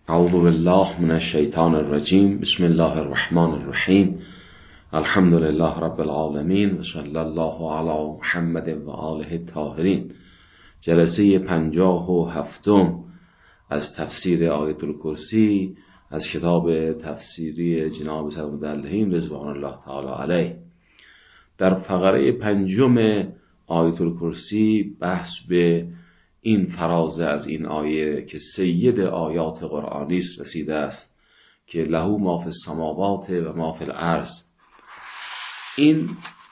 اعوذ بالله من الشیطان الرجیم. بسم الله الرحمن الرحیم. الحمد لله رب العالمین و صلی الله علی محمد و آله الطاهرین. جلسه 57 از تفسیر آیت الکرسی از کتاب تفسیری جناب سید مدلهین رضوان الله تعالی علیه. در فقره 5 آیت الکرسی بحث به این فرازه از این آیه که سید آیات قرآنی است رسیده است که له ما فی السماوات و ما فی الارض. این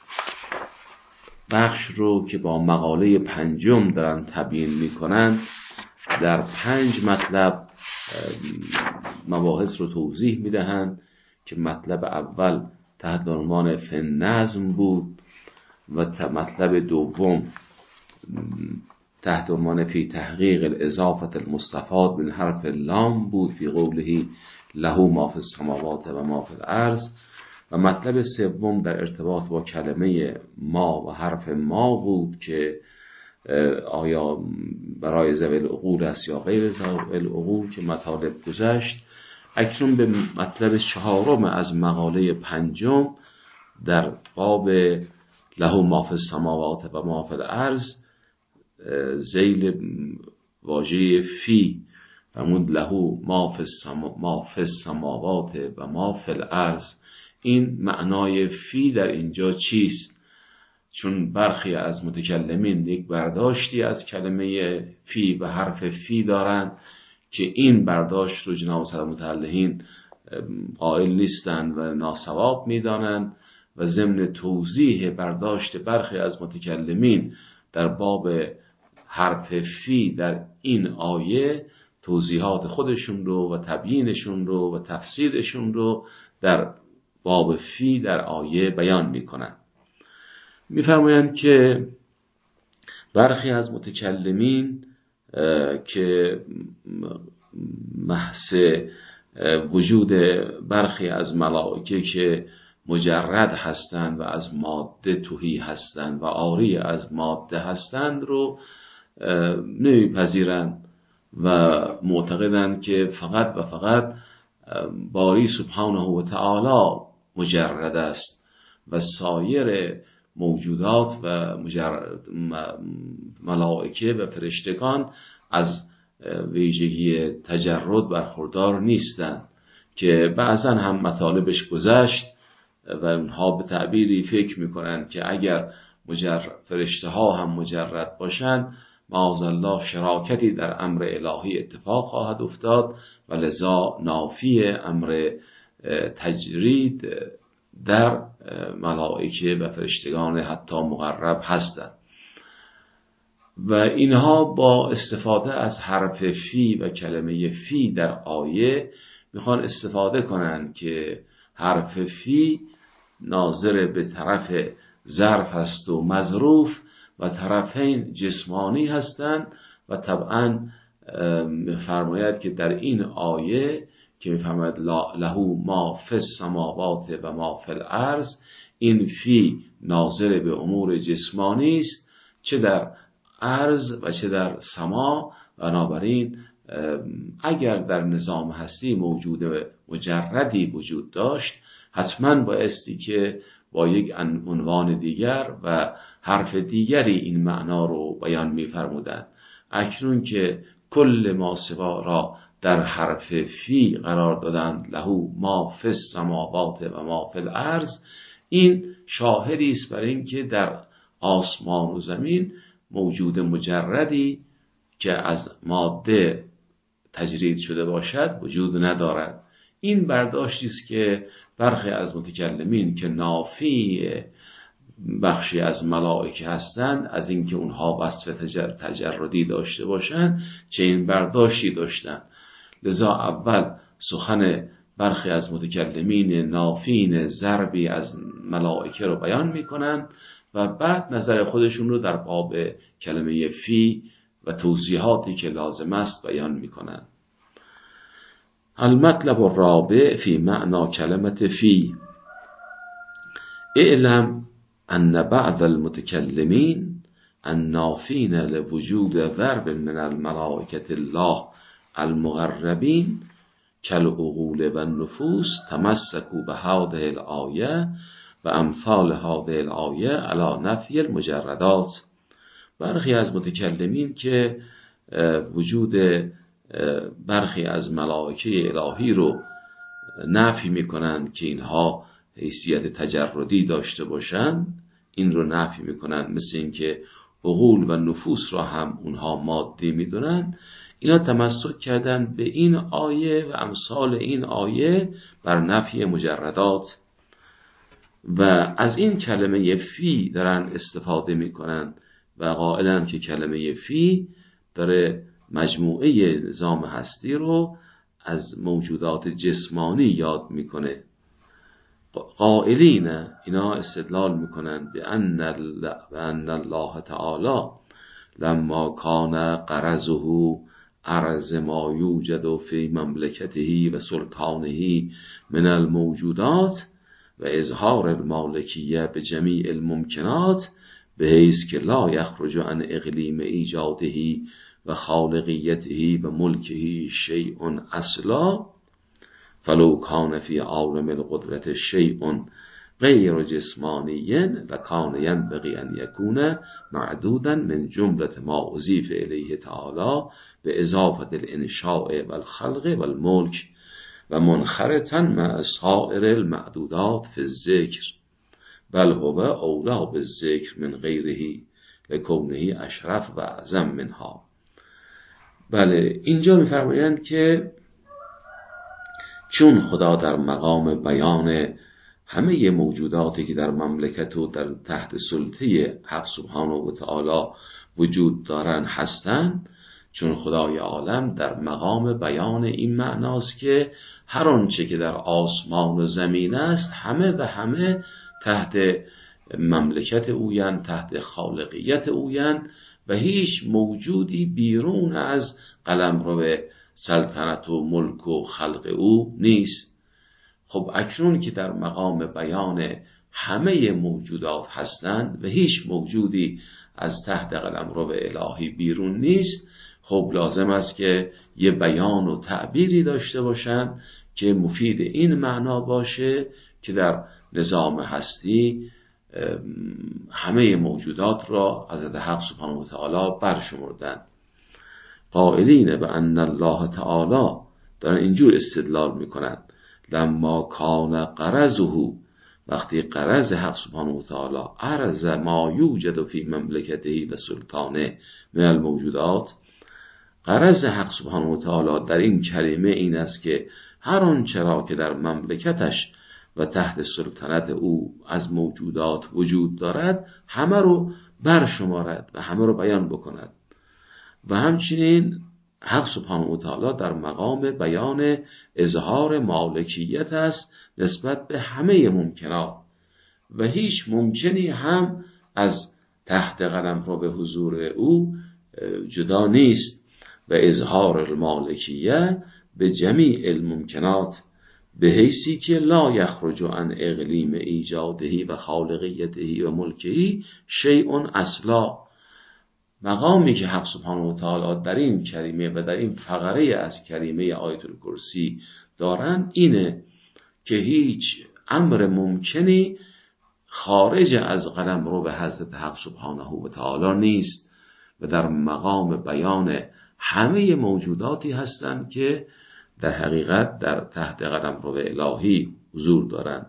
بخش رو که با مقاله 5 دارن تبیین میکنن در 5 مطلب مباحث رو توضیح میدهند که مطلب اول تحت عنوان فی نظم بود و مطلب دوم تحت عنوان فی تحقیق الاضافه المستفاد من حرف لام بود فی قوله له ما فی السماوات و ما فی الارض، و مطلب سوم در ارتباط با کلمه ما و حرف ما بود که آیا برای ذوی العقول است یا غیر ذوی العقول که مطالب گذشت. اکنون به مطلب 4 از مقاله 5 در باب له ما فی السماوات و ما فی الارض ذیل واژه فی فرمود له ما فی السماوات و ما فی الارض. این معنای فی در اینجا چیست؟ چون برخی از متکلمین یک برداشتی از کلمه فی و حرف فی دارند که این برداشت رو جناب سید متعلهین قائل نیستند و ناصواب میدانند و ضمن توضیح برداشت برخی از متکلمین در باب حرف فی در این آیه توضیحات خودشون رو و تبیینشون رو و تفسیرشون رو در باب فی در آیه بیان میکنن. میفرمایند که برخی از متکلمین که محض وجود برخی از ملائکه که مجرد هستند و از ماده تهی هستند و عاری از ماده هستند رو نمیپذیرند و معتقدند که فقط و فقط باری سبحانه و تعالی مجرد است و سایر موجودات و ملائکه و فرشتگان از ویژگی تجرد برخوردار نیستند که بعضا هم مطالبش گذشت و اونها به تعبیری فکر میکنند که اگر فرشته ها هم مجرد باشند معاذالله شراکتی در امر الهی اتفاق خواهد افتاد و لذا نافی امر تجرید در ملائکه و فرشتگان حتی مقرب هستند. و اینها با استفاده از حرف فی و کلمه فی در آیه میخوان استفاده کنند که حرف فی ناظر به طرف ظرف است و مظروف و طرفین جسمانی هستند و طبعا می‌فرماید که در این آیه که می‌فرماید له ما فی السماوات و ما فی الارض، این فی ناظر به امور جسمانی است چه در ارض و چه در سما. بنابراین اگر در نظام هستی موجود مجردی وجود داشت حتما بایستی که با یک عنوان دیگر و حرف دیگری این معنا رو بیان می‌فرمودند. اکنون که کل ما سوا را در حرف فی قرار دادند له ما فی السماوات و ما فی الارض، این شاهدی است بر این که در آسمان و زمین موجود مجردی که از ماده تجرید شده باشد وجود ندارد. این برداشتی است که برخی از متکلمین که نافی بخشی از ملائکه هستند از اینکه اونها وصف تجردی داشته باشند چه این برداشتی داشتند. لذا اول سخن برخی از متکلمین نافین ضربی از ملائکه رو بیان میکنند و بعد نظر خودشون رو در باب کلمه فی و توضیحاتی که لازم است بیان میکنند. المطلب الرابع فی معنی کلمه فی. اعلم ان بعض المتکلمین النافین لوجود ضرب من الملائکة الله المقربین کالعقول و النفوس تمسکوا بهذه الآیه و امثال هذه الآیه علی نفی المجردات. برخی از متکلمین که وجود برخی از ملائکه الهی رو نفی میکنند که اینها حیثیت تجردی داشته باشند، این رو نفی میکنند، مثل این که عقول و نفوس را هم اونها مادی میدونن. اینا تمسک کردن به این آیه و امثال این آیه بر نفی مجردات و از این کلمه فی دارن استفاده میکنن و قائلن که کلمه فی داره مجموعه نظام هستی رو از موجودات جسمانی یاد میکنه. قائلین اینا استدلال میکنن به ان الله تعالی لما کان غرضه عرض ما یوجد فی مملکته و سلطانه من الموجودات و اظهار المالکیه به جمیع الممکنات به حیث که لا یخرج عن اقلیم ایجاده و خالقیته و ملکه شیء اصلا فلو کان فی عالم القدرت شیء غیر جسمانی لکان ینبغی ان یکون معدودا من جملة ما اضیف الیه تعالی به اضافه الانشاء و الخلق و الملک و منخرطا مع سائر المعدودات فی الذکر بل هو اولا بالذکر من غیره لکونه اشرف و اعظم منها. بله، اینجا می‌فرمایند که چون خدا در مقام بیان همه موجوداتی که در مملکت و در تحت سلطه حق سبحانه و تعالی وجود دارن هستند، چون خدای عالم در مقام بیان این معناست که هر آنچه که در آسمان و زمین است همه و همه تحت مملکت اویند، تحت خالقیت اویند و هیچ موجودی بیرون از قلمرو سلطنت و ملک و خلق او نیست. خب اکنون که در مقام بیان همه موجودات هستند و هیچ موجودی از تحت قلمرو الهی بیرون نیست، خب لازم است که یه بیان و تعبیری داشته باشند که مفید این معنا باشه که در نظام هستی همه موجودات را از حق سبحانه و تعالی برشمردند. قائلین به ان الله تعالی دارن اینجور استدلال میکنند لما کان غرضه، وقتی غرض حق سبحانه و تعالی عرض ما یوجد فی مملکته و سلطانه من الموجودات، غرض حق سبحانه و تعالی در این کلمه این است که هر آنچه را که در مملکتش و تحت سلطنت او از موجودات وجود دارد همه رو برشمارد و همه رو بیان بکند. و همچنین حق سبحانه و تعالی در مقام بیان اظهار مالکیت است نسبت به همه ممکنات و هیچ ممکنی هم از تحت قلمرو به حضور او جدا نیست و اظهار المالکیه به جمیع الممکنات به حیثی که لا یخرج عن اقلیم ایجاده و خالقیته و ملکه شیء اصلا. مقامی که حق سبحانه و تعالی در این کریمه و در این فقره از کریمه آیت الکرسی دارند اینه که هیچ امر ممکنی خارج از قلمرو به حضرت حق سبحانه و تعالی نیست و در مقام بیان همه موجوداتی هستند که در حقیقت در تحت قلمرو الهی حضور دارند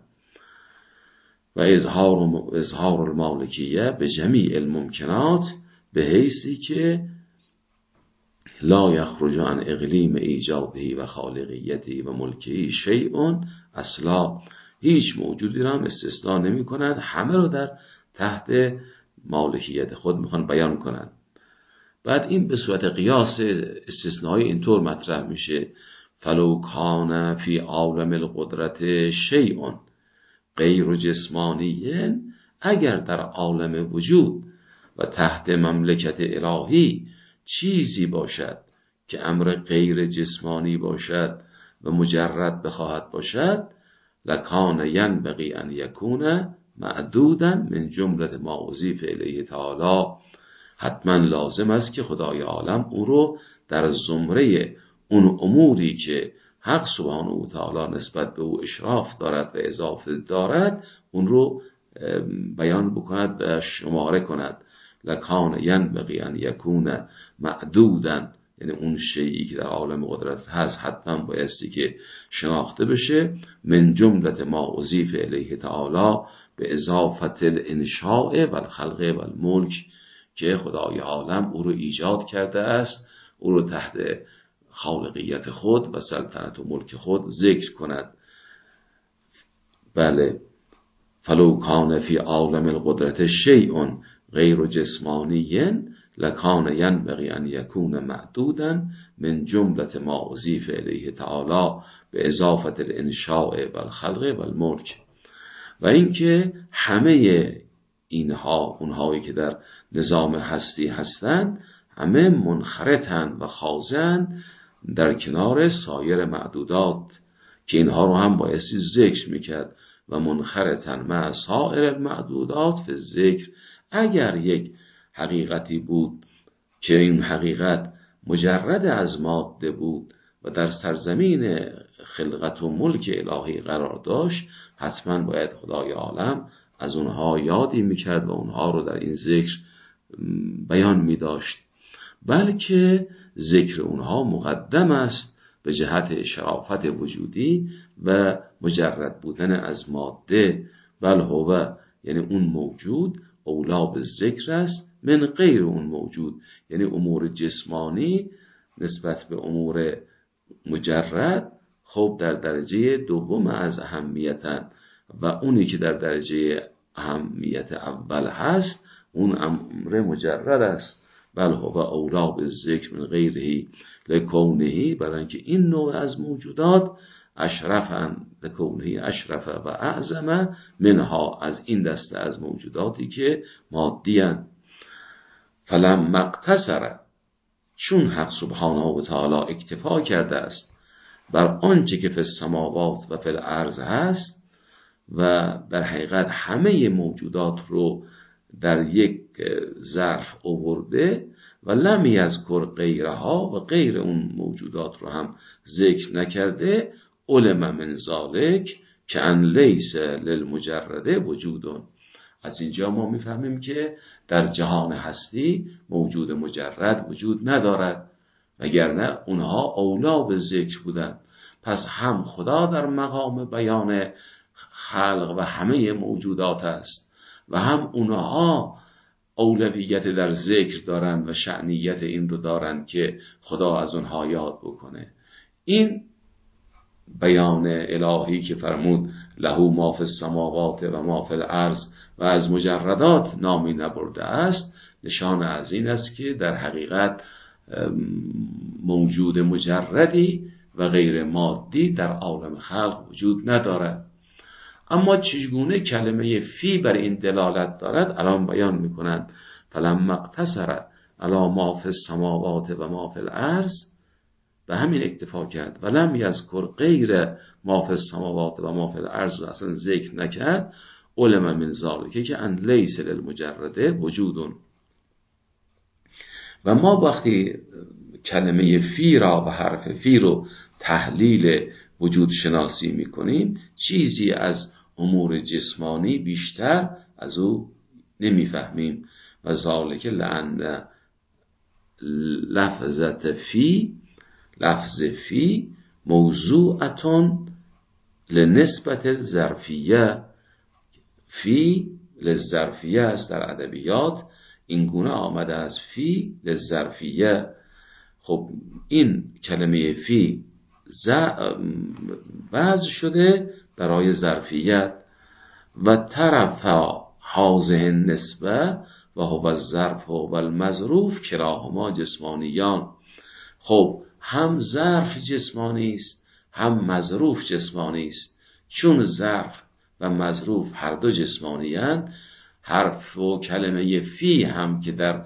و اظهار المالکیه به جمیع الممکنات به حیثی که لا یخرج عن اقلیم ایجاده و خالقیته و ملکه شیء اصلا، هیچ موجودی را هم استثناء نمی کنند، همه رو در تحت مالکیت خود میخوان بیان کنند. بعد این به صورت قیاس استثنایی اینطور مطرح میشه فلو کان فی عالم القدرت شیء غیر جسمانی، اگر در عالم وجود و تحت مملکت الهی چیزی باشد که امر غیر جسمانی باشد و مجرد بخواهد باشد لکان ینبغی ان یکون معدودا من جملة ما اضیف الیه تعالی، حتما لازم است که خدای عالم او رو در زمره اون اموری که حق سبحانه و تعالی نسبت به او اشراف دارد و اضافه دارد، اون رو بیان بکند و شماره کند. لکان ینبغی ان یکون معدودا، یعنی اون شیئی که در عالم قدرت هست حتما بایستی که شناخته بشه. من جملت ما اضیف الیه تعالی به اضافت الانشاء و الخلق و الملک، که خدای عالم او رو ایجاد کرده است، او رو تحت خالقیت خود و سلطنت و ملک خود ذکر کند. بله، فلو کان فی عالم القدرت شیء غیر جسمانی لکان ینبغی ان یکون معدودا من جملت ما اضیف الیه تعالی به اضافت الانشاء و الخلق و الملک. و اینکه همه اینها، اونهایی که در نظام هستی هستند، همه منخرطند و خاضعند در کنار سایر معدودات، که اینها رو هم بایستی ذکر میکرد. و منخرطن مع سایر المعدودات فی الذکر، اگر یک حقیقتی بود که این حقیقت مجرد از ماده بود و در سرزمین خلقت و ملک الهی قرار داشت، حتما باید خدای عالم از اونها یادی میکرد و اونها رو در این ذکر بیان میداشت. بلکه ذکر اونها مقدم است به جهت شرافت وجودی و مجرد بودن از ماده. بل هو، یعنی اون موجود، اولا به ذکر است من غیر اون موجود، یعنی امور جسمانی نسبت به امور مجرد خب در درجه دوم از اهمیتن، و اونی که در درجه اهمیت اول هست اون امر مجرد است. بل هو اولا به ذکر من غیره لکونه، برای اینکه این نوع از موجودات اشرفن، لکونه اشرف و اعظم منها، از این دسته از موجوداتی که مادی‌اند. فلم مقتصر، چون حق سبحانه و تعالی اکتفا کرده است بر آنچه که فی السماوات و فی الارض هست و در حقیقت همه موجودات رو در یک ظرف آورده، و لم یذکر غیرها، و غیر اون موجودات رو هم ذکر نکرده، علم من ذالک که ان لیس للمجرد وجودون. از اینجا ما میفهمیم که در جهان هستی موجود مجرد وجود ندارد، وگرنه اونها اولا به ذکر بودند. پس هم خدا در مقام بیان خلق و همه موجودات است و هم اونها اولویت در ذکر دارند و شأنیت این رو دارند که خدا از اونها یاد بکنه. این بیان الهی که فرمود له ما فی السماوات و ما فی الارض و از مجردات نامی نبرده است، نشان از این است که در حقیقت موجود مجردی و غیر مادی در عالم خلق وجود ندارد. اما چگونه کلمه فی بر این دلالت دارد الان بیان میکنند. فلما اقتصر علی ما فی السماوات و ما فی الارض، به همین اکتفا کرد. ولم یذکر غیر ما فی السماوات و ما فی الارض، اصلا ذکر نکرد. علم من ذالک که ان لیس للمجرد وجودون. و ما وقتی کلمه فی را و حرف فی رو تحلیل وجود شناسی میکنیم، چیزی از امور جسمانی بیشتر از او نمیفهمیم. و ذالک لأن لفظ فی موضوعتون لنسبت ظرفیه. فی للظرفیه است در ادبیات، این گونه آمده از فی للظرفیه. خب این کلمه فی وضع شده برای ظرفیت. و طرف هذه النسبه و هو الظرف و المظروف کلاهما جسمانیان. خب هم ظرف جسمانی است هم مظروف جسمانی است. چون ظرف و مظروف هر دو جسمانی اند، حرف و کلمه فی هم که در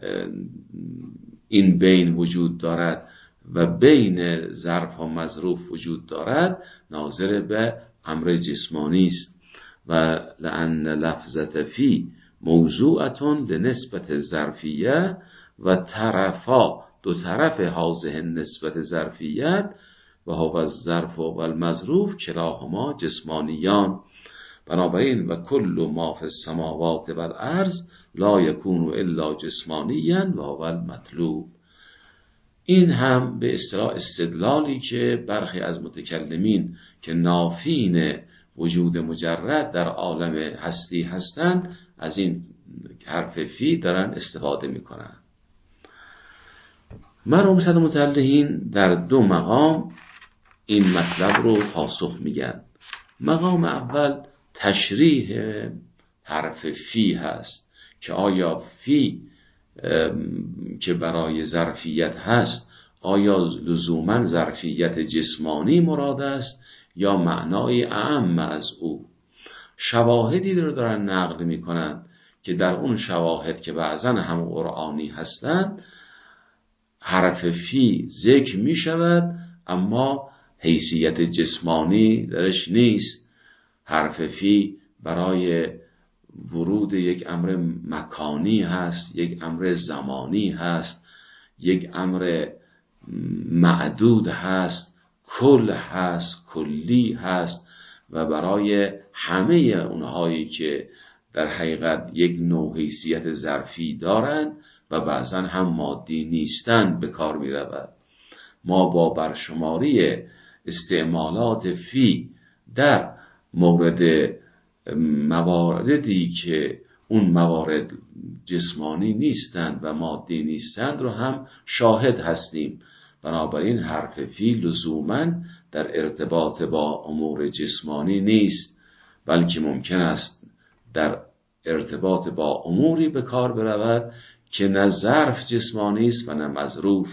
این بین وجود دارد و بین ظرف و مظروف وجود دارد، ناظر به امر جسمانی است. و لأن لفظت فی موضوعتون لنسبت ظرفیه و طرفا، دو طرف هذه نسبت ظرفیت و هو الظرف و المظروف کلاهما جسمانیان. بنابراین و کل ما فی السماوات و الارض لا یکون الا جسمانیا و هو المطلوب. این هم به اصطلاح استدلالی که برخی از متکلمین که نافین وجود مجرد در عالم هستی هستند از این حرف فی دارن استفاده میکنن. مرحوم صدر متعلقین در دو مقام این مطلب رو پاسخ میگن. مقام اول تشریح حرف فی هست که آیا فی که برای ظرفیت هست آیا لزوما ظرفیت جسمانی مراد است یا معنای اعم از او. شواهدی رو دارن نقل میکنن که در اون شواهد که بعضا هم قرآنی هستند حرف فی ذکر می شود اما حیثیت جسمانی درش نیست. حرف فی برای ورود یک امر مکانی هست، یک امر زمانی هست، یک امر معدود هست، کل هست، کلی هست و برای همه اونهایی که در حقیقت یک نوع حیثیت ظرفی دارند و بعضا هم مادی نیستند به کار می رود. ما با برشماری استعمالات فی در مورد مواردی که اون موارد جسمانی نیستند و مادی نیستند رو هم شاهد هستیم. بنابراین حرف فی لزوماً در ارتباط با امور جسمانی نیست، بلکه ممکن است در ارتباط با اموری به کار برود که نه ظرف جسمانی است و نه مظروف.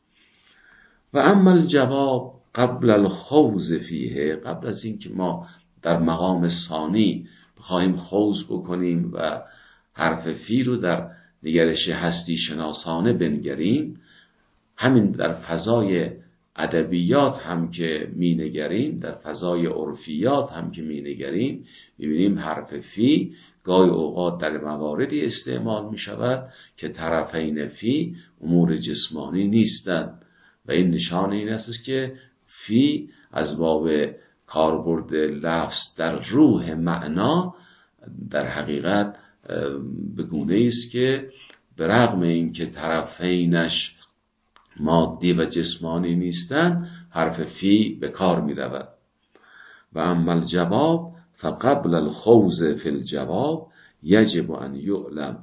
و اما الجواب قبل الخوض فیه، قبل از این که ما در مقام ثانی بخواهیم خوض بکنیم و حرف فی رو در نگرش هستی شناسانه بنگریم، همین در فضای ادبیات هم که می نگریم، در فضای عرفیات هم که می نگریم، می‌بینیم حرف فی گاهی اوقات در مواردی استعمال می شود که طرفین فی امور جسمانی نیستند و این نشانه این است که فی از باب کاربرد لفظ در روح معنا در حقیقت به گونه است که به رغم این که طرفینش مادی و جسمانی نیستند حرف فی به کار می رود. و اما الجواب فقبل الخوض فی الجواب یجب ان یعلم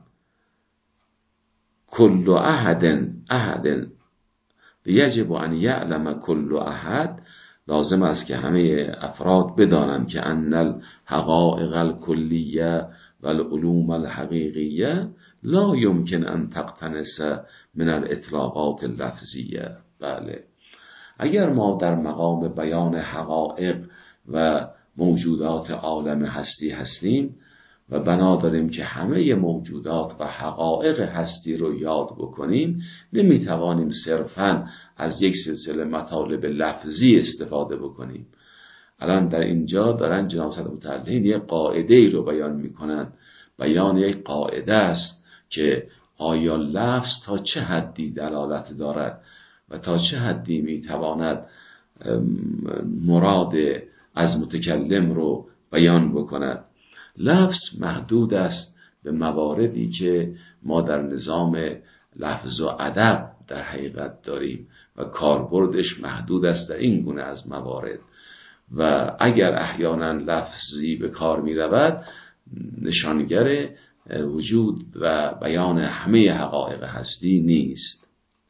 کل احد یجب ان یعلم کل احد، لازم است که همه افراد بدانند که ان الحقائق الکلیه و العلوم الحقیقیه لا یمکن ان تقتنس من الاطلاقات اللفظیه. بله، اگر ما در مقام بیان حقایق و موجودات عالم هستی هستیم و بنا داریم که همه موجودات و حقایق هستی رو یاد بکنیم، نمیتوانیم صرفاً از یک سلسله مطالب لفظی استفاده بکنیم. الان در اینجا دارن جناب صدر متعلقین یک قاعده رو بیان میکنن. بیان یک قاعده است که آیا لفظ تا چه حدی دلالت دارد و تا چه حدی میتواند مراد از متکلم رو بیان بکند. لفظ محدود است به مواردی که ما در نظام لفظ و ادب در حقیقت داریم و کاربردش محدود است در این گونه از موارد و اگر احیانا لفظی به کار می رود نشانگر وجود و بیان همه حقایق هستی نیست.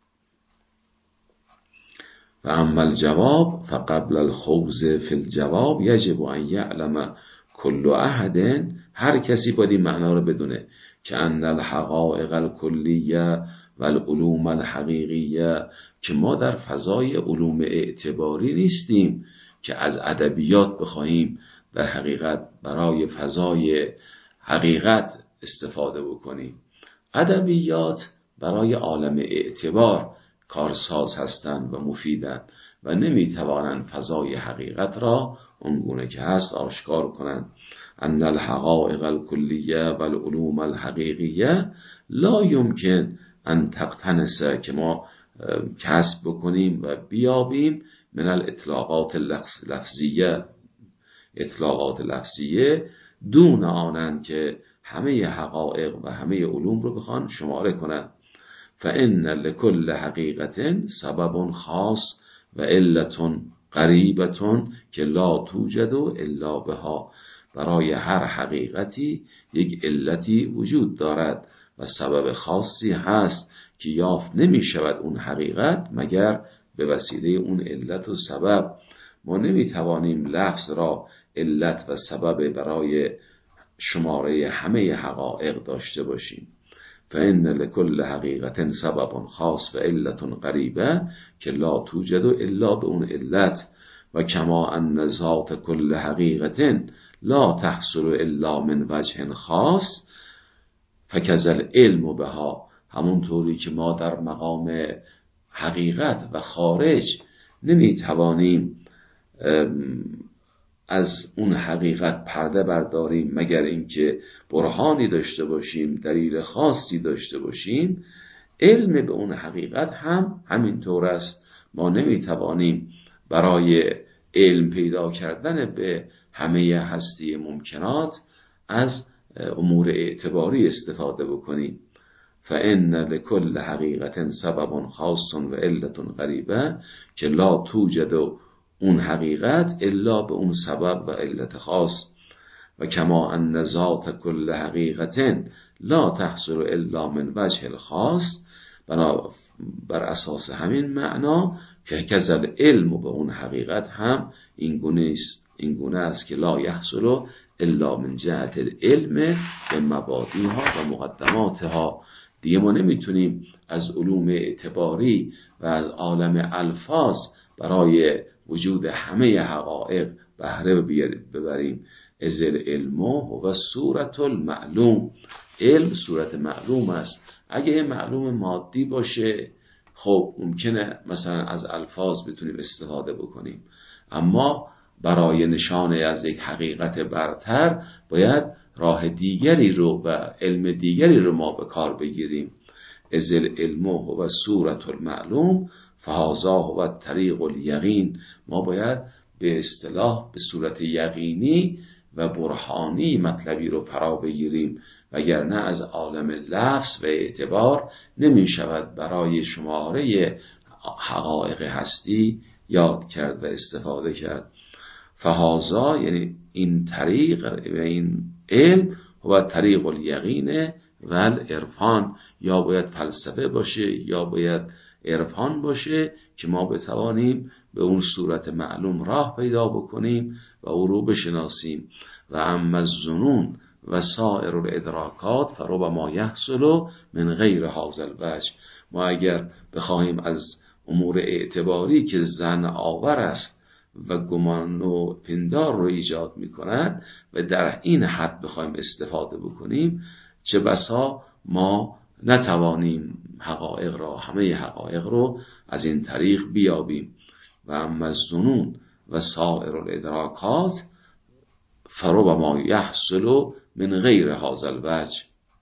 و اما الجواب فقبل الخوض فی الجواب یجب ان یعلم کل احد، هر کسی باید این معنا رو بدونه که ان الحقائق الکلیه و العلوم الحقیقیه، که ما در فضای علوم اعتباری نیستیم که از ادبیات بخواهیم در حقیقت برای فضای حقیقت استفاده بکنیم. ادبیات برای عالم اعتبار کارساز هستند و مفیدند و نمیتوانند فضای حقیقت را اونگونه که هست آشکار کنند. ان الحقائق الکلیه و العلوم الحقیقیه لا یمکن ان تقتنس، که ما کسب بکنیم و بیابیم من الاطلاقات لفظیه دون آنند که همه حقایق و همه علوم رو بخوان شماره کنند. فإن لكل حقیقت سبب خاص و علت قریبة که لا توجد الا بها. برای هر حقیقتی یک علتی وجود دارد و سبب خاصی هست که یافت نمی شود اون حقیقت مگر به وسیله اون علت و سبب. ما نمی توانیم لفظ را علت و سبب برای شماره همه حقایق داشته باشیم. فإن لكل حقیقت سبب خاص و علت قریبه که لا توجد الا به اون علت. و کما ان ذات کل حقیقت لا تحصل الا من وجه خاص فکذا العلم بها. همونطوری که ما در مقام حقیقت و خارج نمی توانیم از اون حقیقت پرده برداریم مگر اینکه برهانی داشته باشیم، دلیل خاصی داشته باشیم، علم به اون حقیقت هم همینطور است. ما نمی توانیم برای علم پیدا کردن به همه هستی ممکنات از امور اعتباری استفاده بکنیم. فإن لكل حقیقت سبب خاص و علت قریبه که لا توجد اون حقیقت الا به اون سبب و علت خاص. و کما ان ذات کل حقیقت لا تحصل الا من وجه الخاص. بر اساس همین معنا که کذل علم به اون حقیقت هم این گونه است که لا یحصل الا من جهت العلم به مبادیها و مقدماتها. دیگه ما نمیتونیم از علوم اعتباری و از عالم الفاظ برای وجود همه حقایق بهره ببریم. از العلم و صورت المعلوم. علم صورت معلوم است. اگه معلوم مادی باشه خب ممکنه مثلا از الفاظ بتونیم استفاده بکنیم، اما برای نشانه از یک حقیقت برتر باید راه دیگری رو و علم دیگری رو ما به کار بگیریم. از العلم و صورت المعلوم فهذا هو طریق الیقین. ما باید به اصطلاح به صورت یقینی و برهانی مطلبی رو فرا بگیریم، وگرنه از عالم لفظ و اعتبار نمی شود برای شماره حقایق هستی یاد کرد و استفاده کرد. فهذا یعنی این طریق و این علم و طریق الیقین و العرفان. یا باید فلسفه باشه یا باید عرفان باشه که ما بتوانیم به اون صورت معلوم راه پیدا بکنیم و او رو بشناسیم. و اما الظنون و سایر الادراکات فربما یحصل من غیر هذا الوجه. ما اگر بخواهیم از امور اعتباری که ظن آور است و گمان و پندار رو ایجاد می‌کند و در این حد بخوایم استفاده بکنیم، چه بسا ما نتوانیم همه حقایق رو از این طریق بیابیم. و اما الظنون و سایر الادراکات فربما یحصل من غیر هذا الوجه.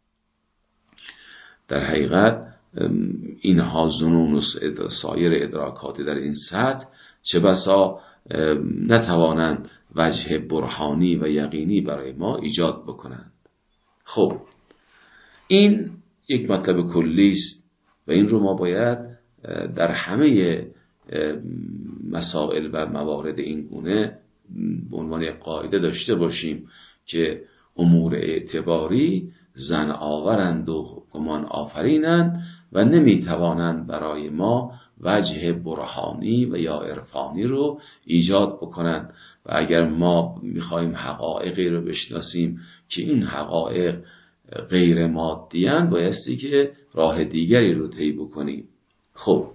در حقیقت اینها ظنون و سایر ادراکات در این سطح چه بسا نتوانند وجه برهانی و یقینی برای ما ایجاد بکنند. خب این یک مطلب کلی است و این رو ما باید در همه مسائل و موارد این گونه به عنوان قاعده داشته باشیم که امور اعتباری ظن آورند و گمان آفرینند و نمیتوانند برای ما وجه برهانی و یا عرفانی رو ایجاد بکنند. و اگر ما میخوایم حقایقی رو بشناسیم که این حقایق غیر مادی اند، بایستی که راه دیگری رو طی بکنیم. خب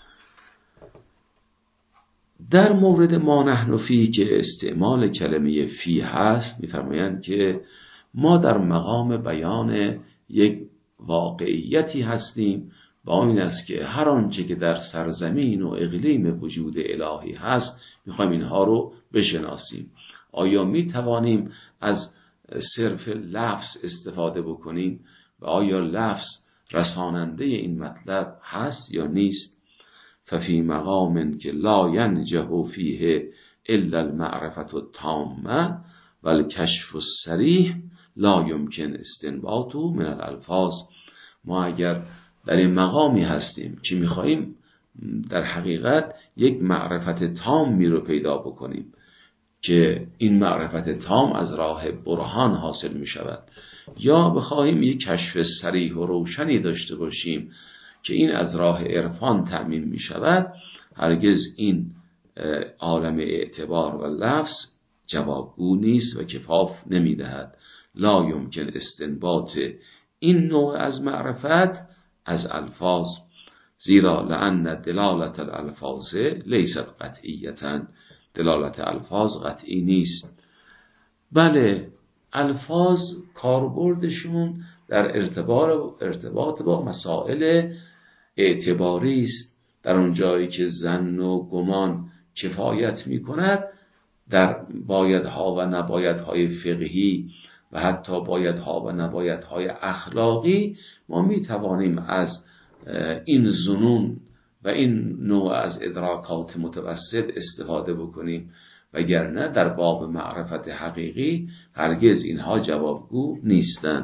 در مورد ما نحن فی که استعمال کلمه فی هست، میفرمایند که ما در مقام بیان یک واقعیتی هستیم با این است که هر آنچه که در سرزمین و اقلیم وجود الهی هست میخوایم اینها رو بشناسیم. آیا میتوانیم از صرف لفظ استفاده بکنیم و آیا لفظ رساننده این مطلب هست یا نیست؟ ففی مقام که لا ینجح فیه الا المعرفة التامه و الکشف الصریح لا یمکن استنباط من الالفاظ. ما اگر در این مقامی هستیم که میخواییم در حقیقت یک معرفت تامی رو پیدا بکنیم که این معرفت تام از راه برهان حاصل می شود، یا بخواهیم یک کشف صریح و روشنی داشته باشیم که این از راه عرفان تأمین می شود، هرگز این عالم اعتبار و لفظ جوابگو نیست و کفاف نمی دهد. لا یمکن استنباط این نوع از معرفت از الفاظ، زیرا لأن دلالت الالفاظ لیست قطعیتا، دلالت الفاظ قطعی نیست. بله، الفاظ کاربردشون در ارتباط با مسائل اعتباری است. در اون جایی که ظن و گمان کفایت می کند، در بایدها و نبایدهای فقهی و حتی بایدها و نبایدهای اخلاقی ما می توانیم از این ظنون و این نوع از ادراکات متوسط استفاده بکنیم، وگرنه در باب معرفت حقیقی هرگز اینها جوابگو نیستند.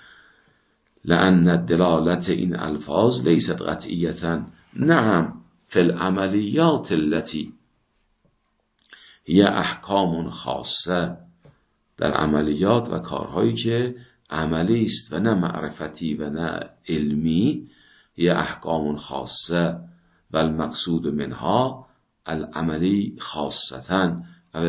لأن دلالت این الفاظ لیست قطعیتا. نعم فی العملیات التي هی احکام خاصه، در عملیات و کارهایی که عملی است و نه معرفتی و نه علمی، هی احکام خاصه و المقصود منها العملی خاصتا و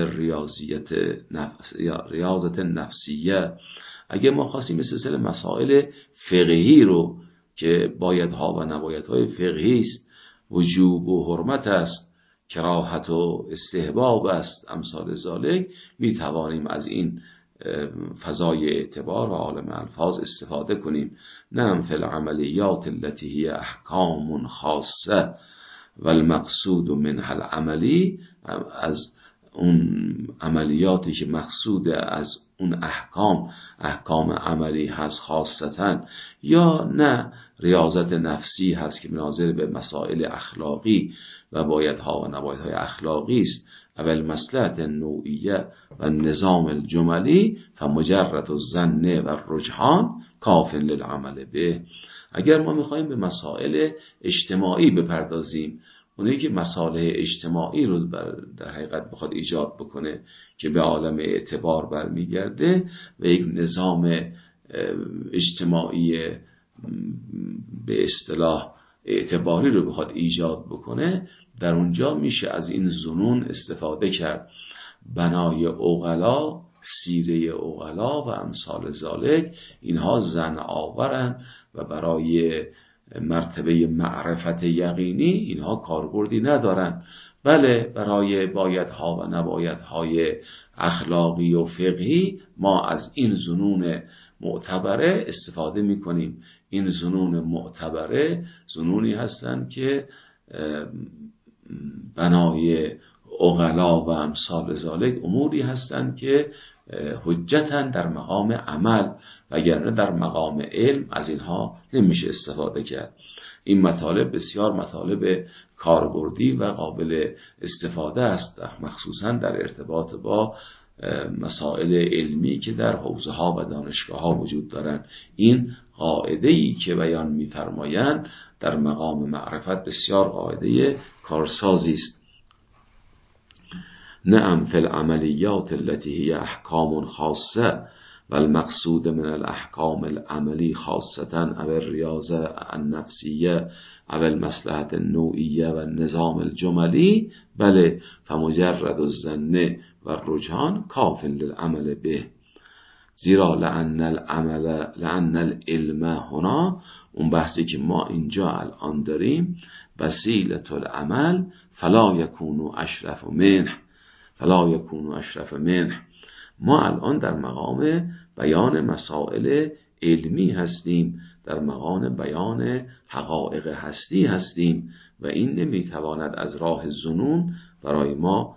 ریاضت نفسیه. اگه ما خواستیم مثل مسائل فقهی رو که بایدها و نبایدهای فقهی است، وجوب و حرمت است، کراهت و استحباب است، امثال ذالک، می توانیم از این فضای اعتبار و عالم الفاظ استفاده کنیم. نعم فی العملیات التي هی احکام خاصه و المقصود منها العملی، از اون عملیاتی که مقصود از اون احکام عملی هست خاصتا، یا نه ریاضت نفسی هست که مناظر به مسائل اخلاقی و بایدها و نبایدهای اخلاقی است، اول مصلحت نوعیه و نظام الجملی فمجرد الظن و رجحان کاف للعمل به. اگر ما میخواییم به مسائل اجتماعی بپردازیم، اونایی که مصالح اجتماعی رو در حقیقت بخواد ایجاد بکنه که به عالم اعتبار برمیگرده و یک نظام اجتماعی به اصطلاح اعتباری رو بخواد ایجاد بکنه، در اونجا میشه از این ظنون استفاده کرد. بنای عقلا، سیره عقلا و امثال ذالک، اینها ظن آورن و برای مرتبه معرفت یقینی اینها کاربردی ندارن. بله، برای بایدها و نبایدهای اخلاقی و فقهی ما از این ظنون معتبره استفاده میکنیم. این ظنون معتبره ظنونی هستند که بنای عقلا و امثال ذالک اموری هستند که حجتن در مقام عمل، وگرنه در مقام علم از اینها نمیشه استفاده کرد. این مطالب بسیار مطالب کاربردی و قابل استفاده است، مخصوصا در ارتباط با مسائل علمی که در حوزه ها و دانشگاه ها وجود دارند. این قاعده‌ای که بیان می‌فرمایند در مقام معرفت بسیار قاعده کارسازی است. نعم فی العملیات التي هی احکام خاصه و المقصود من الاحکام العملی خاصتا او الریاضه النفسیه او المصلحت النوعیه و النظام الجملی، بله فمجرد الظن و الرجحان کاف للعمل به. زیرا لأن العلم هنا، اون بحثی که ما اینجا الان داریم، وسیله العمل فلا یکون اشرف منه. ما الان در مقام بیان مسائل علمی هستیم، در مقام بیان حقایق هستی هستیم و این نمیتواند از راه ظنون برای ما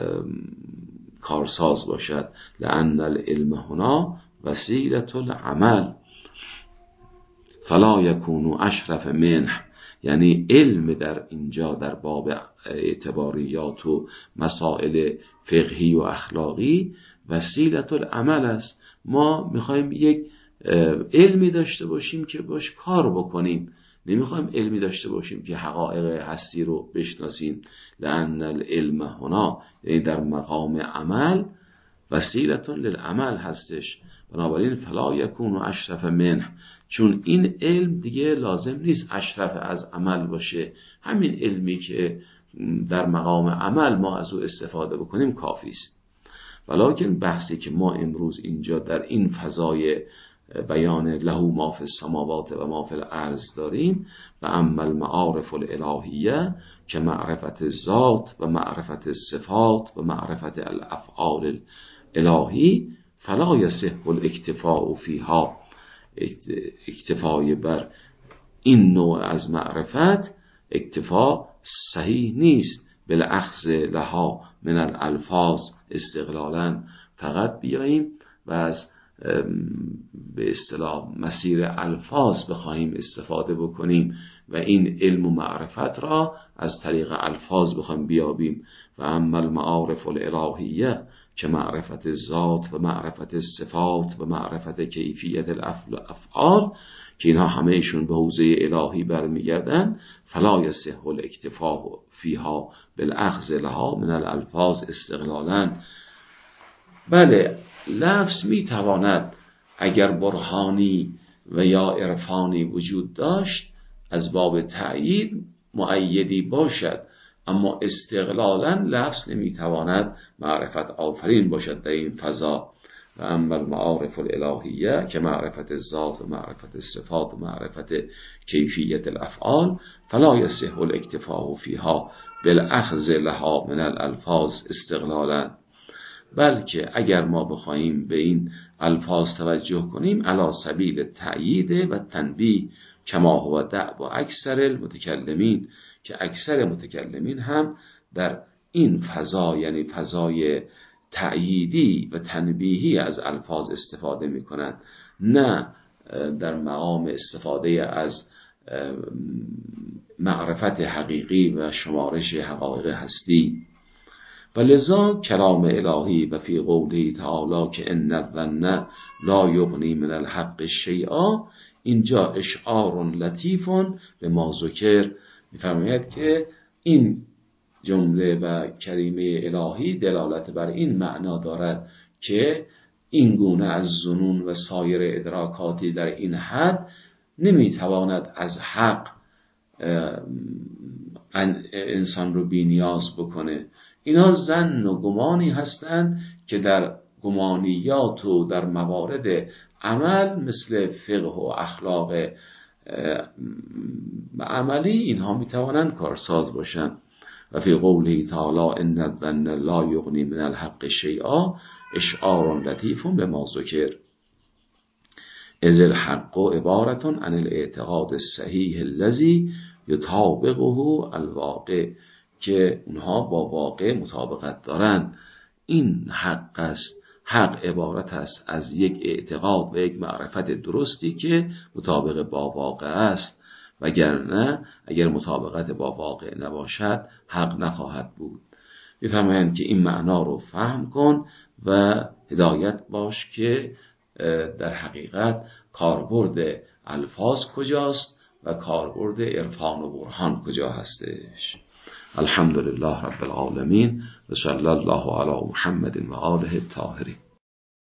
کارساز باشد. لأن العلم هنا وسیله العمل فلا یکون اشرف منه، یعنی علم در اینجا در باب اعتباریات و مسائل فقهی و اخلاقی وسیلة العمل است. ما میخوایم یک علمی داشته باشیم که باش کار بکنیم، نمیخوایم علمی داشته باشیم که حقایق هستی رو بشناسیم. لأن العلم هنا، یعنی در مقام عمل وسیلة للعمل هستش، بنابراین فلا یکون اشرف منه، چون این علم دیگه لازم نیست اشرف از عمل باشه، همین علمی که در مقام عمل ما از او استفاده بکنیم کافی است. ولکن بحثی که ما امروز اینجا در این فضای بیان له ما فی السماوات و ما فی الارض داریم، و اما المعارف الالهیه که معرفت ذات و معرفت الصفات و معرفت الافعال الهی، فلا یصح الاکتفاء فیها، اکتفای بر این نوع از معرفت اکتفا صحیح نیست. بالاخذ لها من الالفاظ استقلالا، فقط بیاییم و از به اصطلاح مسیر الفاظ بخواهیم استفاده بکنیم و این علم و معرفت را از طریق الفاظ بخواهیم بیابیم. و اما المعارف الالهیه که معرفت ذات و معرفت صفات و معرفت کیفیت الافعال، که اینها همهشون به حوزه الهی برمیگردن، فلا یصح الاکتفاء فیها بالاخذ لها من الالفاظ استقلالا. بله، لفظ میتواند اگر برهانی و یا عرفانی وجود داشت از باب تأیید مؤیدی باشد، اما استقلالا لفظ نمیتواند معرفت آفرین باشد در این فضا. و اما المعارف الالهیه که معرفت ذات و معرفت صفات و معرفت کیفیت الافعال، فلا یصح الاکتفاء فیها بالاخذ لها من الالفاظ استقلالا، بلکه اگر ما بخواهیم به این الفاظ توجه کنیم علی سبیل تأیید و تنبیه، کما هو دأب اکثر المتکلمین، که اکثر متکلمین هم در این فضا، یعنی فضای تأییدی و تنبیهی از الفاظ استفاده می کنند، نه در مقام استفاده از معرفت حقیقی و شمارش حقایق هستی. و لذا کلام الهی و فی قوله تعالی که ان الظن لا یغنی من الحق شیئا، اینجا اشعار لطیف به ما ذکر می‌فرماید که این جمله و کریمه الهی دلالت بر این معنا دارد که این گونه از ظنون و سایر ادراکاتی در این حد نمیتواند از حق انسان رو بی‌نیاز بکنه. اینا ظن و گمانی هستند که در گمانیات و در موارد عمل مثل فقه و اخلاق عملی اینها میتوانند کارساز باشند. و فی قوله تعالی ان الظن لا یغنی من الحق شیئا اشعار لطیف به ما ذکر، اذ الحق عبارة عن الاعتقاد الصحیح الذی یطابقه الواقع، که اونها با واقع مطابقت دارند. این حق است، حق عبارت است از یک اعتقاد و یک معرفت درستی که مطابق با واقع است، وگرنه اگر مطابقت با واقع نباشد حق نخواهد بود. بفرمایند که این معنا رو فهم کن و هدایت باش که در حقیقت کاربرد الفاظ کجاست و کاربرد عرفان و برهان کجا هستش. الحمدلله رب العالمین و صلی الله علی محمد و آله الطاهرین.